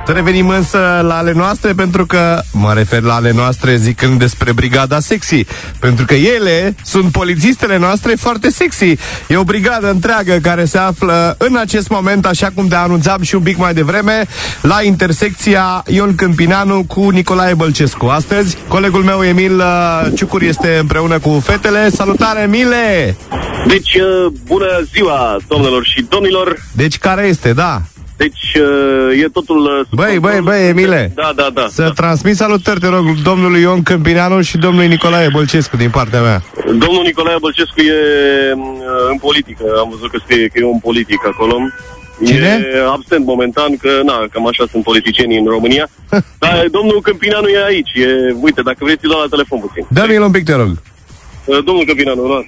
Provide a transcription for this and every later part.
Să revenim însă la ale noastre, pentru că mă refer la ale noastre zicând despre Brigada Sexy, pentru că ele sunt polițistele noastre foarte sexy. E o brigadă întreagă care se află în acest moment, așa cum te anunțam și un pic mai devreme, la intersecția Ion Câmpineanu cu Nicolae Bălcescu. Astăzi, colegul meu Emil Ciucur este împreună cu fetele. Salutare, Emile! Deci, bună ziua, domnilor și domnilor! Deci, care este, da? Deci, e totul... Băi, Emile! Da. Să transmit salutări, te rog, domnului Ion Câmpineanu și domnului Nicolae Bălcescu din partea mea. Domnul Nicolae Bălcescu e în politică, am văzut că scrie că e un politic acolo. Cine? E absent momentan, că cam așa sunt politicienii în România. Dar domnul Câmpineanu e aici, uite, dacă vreți îi dau la telefon puțin. Dă-mi-l un pic, te rog. Domnul Câmpineanu, da.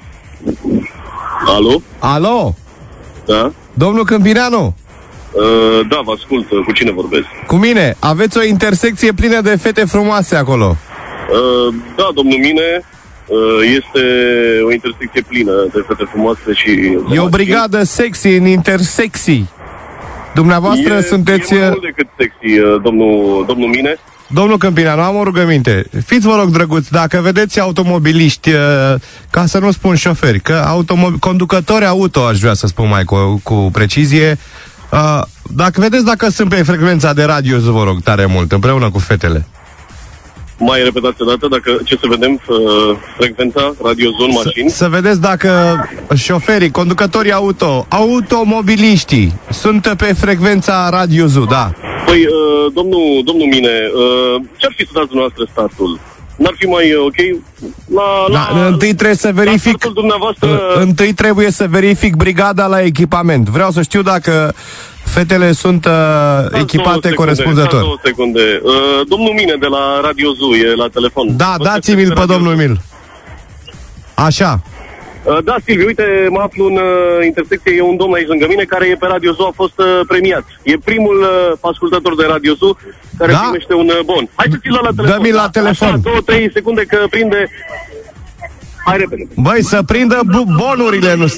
Alo? Alo? Da? Domnul Câmpineanu? Da, vă ascult. Cu cine vorbesc? Cu mine. Aveți o intersecție plină de fete frumoase acolo. Da, domnul Mine, este o intersecție plină de fete frumoase și... E o brigadă sexy în intersecții. Dumneavoastră sunteți... E mai mult decât sexy, domnul Mine. Domnul Câmpineanu, am o rugăminte. Fiți, vă rog, drăguți, dacă vedeți automobiliști, ca să nu spun șoferi, că conducători auto, aș vrea să spun mai cu precizie, dacă vedeți dacă sunt pe frecvența de radio, vă rog, tare mult, împreună cu fetele. Mai repetați o dată, ce să vedem, frecvența, radio, zon, mașini? Să vedeți dacă șoferii, conducătorii auto, automobiliștii sunt pe frecvența Radio Zoo, da. Păi, domnul Mine, ce-ar fi să dați dumneavoastră startul? N-ar fi mai ok? Întâi trebuie să verific. Întâi trebuie să verific brigada la echipament. Vreau să știu dacă fetele sunt echipate corespunzător. 2 secunde. Domnul Mine de la Radio Zoo e la telefon. Da, dați-mi-l pe domnul Mil. Așa. Da, Silviu, uite, mă aflu în intersecție, e un domn aici lângă mine care e pe Radio Zoo, a fost premiat. E primul ascultător de Radio Zoo care primește un bon. Hai să ți-l la telefon. Dă-mi la telefon. Așa, 2-3 secunde că prinde... Hai repede. Băi, să prindă bonurile, nu...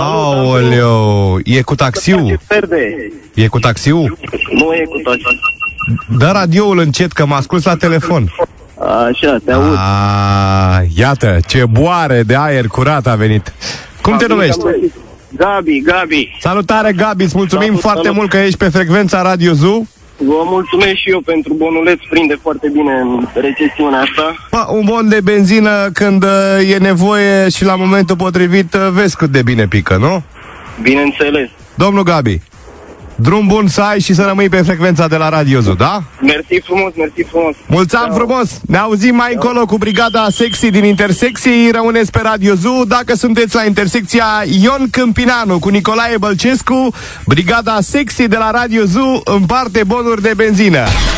Aoleu, e cu taxiul? E cu taxiul? Nu e cu taxiul. Dă radioul încet, că mă ascult la telefon. Așa, te aud. Iată, ce boare de aer curat a venit. Cum te numești? Gabi. Salutare, Gabi, îți mulțumim foarte mult că ești pe frecvența Radio Zoo. Vă mulțumesc și eu pentru bonuleț, prinde foarte bine în recesiunea asta. Un bon de benzină când e nevoie și la momentul potrivit vezi cât de bine pică, nu? Bineînțeles. Domnul Gabi, drum bun să ai și să rămâi pe frecvența de la Radio Zoo, da? Mersi frumos. Mulți ani frumos! Ne auzim mai încolo cu brigada sexy din intersecții. Rămâneți pe Radio Zoo. Dacă sunteți la intersecția Ion Câmpineanu cu Nicolae Bălcescu, brigada sexy de la Radio Zoo împarte bonuri de benzină.